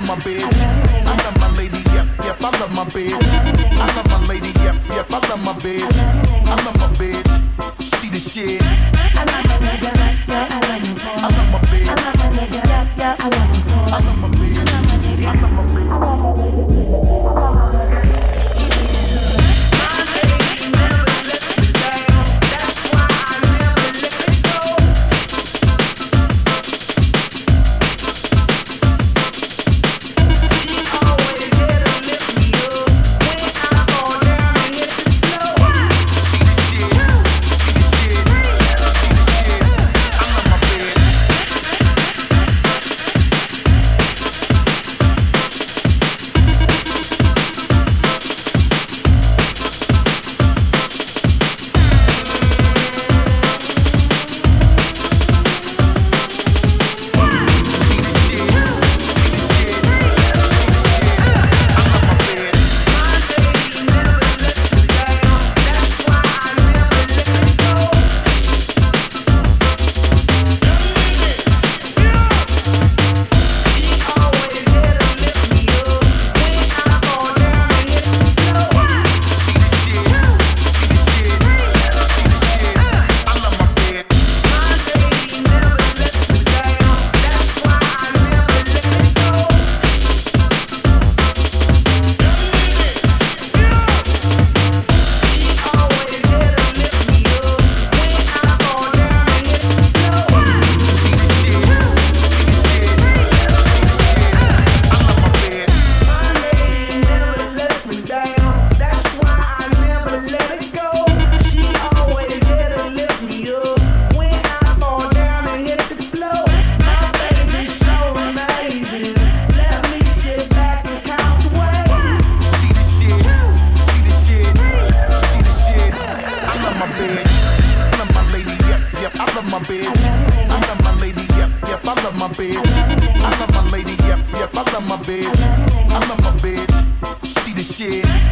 my bitch. I love my lady, yep, yep, I love my bitch. I love my lady, yep, yep, I love my bitch. I love my bitch, she the shit. I love my nigga, yeah, I love my boy. I love my bitch. I love my nigga, yeah, I love my boy. I love my bitch. I love my bitch. I love my bitch. My bitch. I love my lady, yep, yep, I love my bitch. I love my lady, yep, yep, I love my bitch. I love my bitch, she the shit.